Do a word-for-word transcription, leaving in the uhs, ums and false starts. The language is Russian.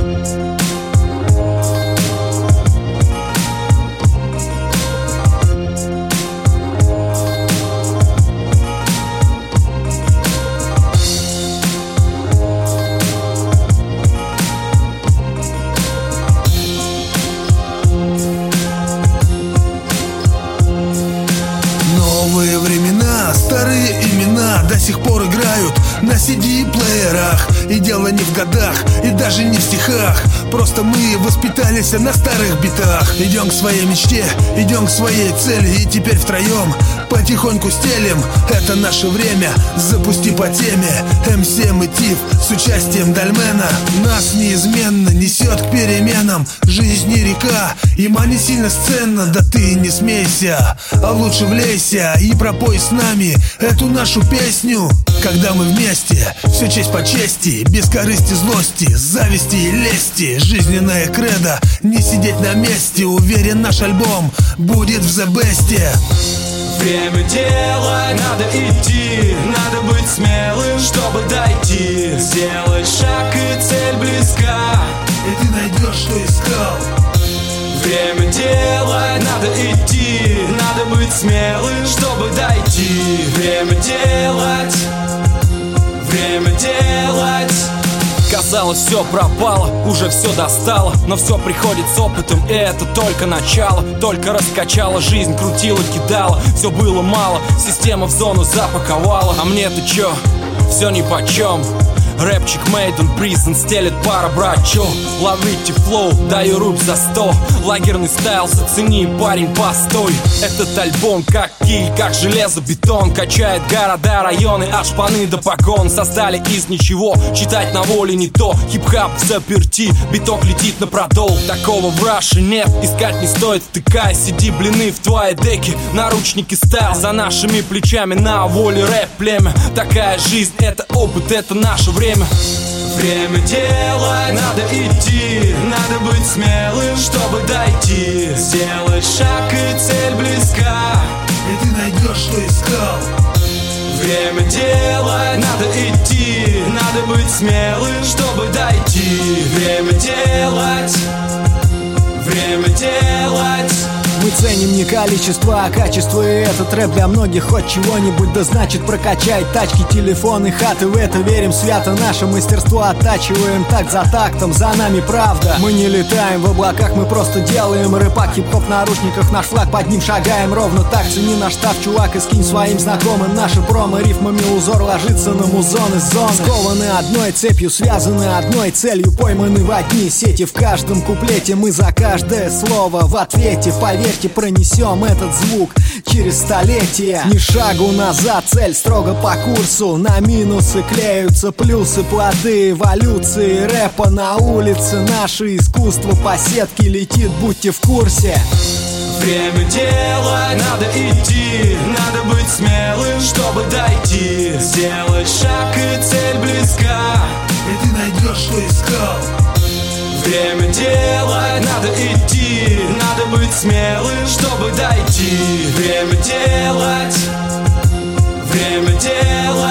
Новые времена, старые имена до сих пор играют на си ди-плеерах. И дело не в годах, и даже не в стихах. Просто мы воспитались на старых битах. Идем к своей мечте, идем к своей цели. И теперь втроем потихоньку стелим. Это наше время, запусти по теме. эм си эм и Тиф с участием Дальмена. Нас неизменно несет к переменам. Жизнь не река, и не сильно сценна. Да ты не смейся, а лучше влейся и пропой с нами эту нашу песню. Когда мы вместе, все честь по чести, без корысти, злости, зависти и лести. Жизненная кредо, не сидеть на месте. Уверен, наш альбом будет в the best. Время делать, надо идти, надо быть смелым, чтобы дойти. Сделай шаг, и цель близка, и ты найдешь, что искал. Время делать, надо идти, надо быть смелым, чтобы дойти. Время делать, время делать. Казалось, все пропало, уже все достало. Но все приходит с опытом, и это только начало. Только раскачала жизнь, крутила, кидала. Все было мало, система в зону запаковала. А мне-то чё, все нипочем. Рэпчик made in prison, стелет пара, брат, чё? Ловите флоу, даю руб за сто. Лагерный стайл, зацени, парень, постой. Этот альбом как киль, как железобетон. Качает города, районы, от шпаны до погон. Создали из ничего, читать на воле не то. Хип-хап в заперти, биток летит на продол. Такого в Раше нет, искать не стоит, втыкай. Сиди, блины в твоей деке, наручники стайл. За нашими плечами на воле рэп племя. Такая жизнь, это опыт, это наше время. Время делать, надо идти, надо быть смелым, чтобы дойти. Сделать шаг, и цель близка, и ты найдешь, что искал. Время делать, надо идти, надо быть смелым, чтобы дойти. Время делать, время делать. Мы ценим не количество, а качество. И этот рэп для многих хоть чего-нибудь, да значит прокачать тачки, телефоны, хаты. В это верим свято, наше мастерство оттачиваем так за тактом, за нами правда. Мы не летаем в облаках, мы просто делаем рэпак. Хип-хоп в наручниках, наш флаг, под ним шагаем ровно так. Цени наш штаб, чувак, и скинь своим знакомым наши промо. Рифмами узор ложится на музон из зоны. Скованы одной цепью, связаны одной целью, пойманы в одни сети. В каждом куплете мы за каждое слово в ответе. Поверь, пронесем этот звук через столетия. Ни шагу назад, цель строго по курсу. На минусы клеются плюсы, плоды эволюции рэпа на улице. Наше искусство по сетке летит, будьте в курсе. Время делать, надо идти, надо быть смелым, чтобы дойти. Сделать шаг, и цель близка, и ты найдешь, что искал. Время делать, надо идти, надо быть смелым, чтобы дойти. Время делать, время делать.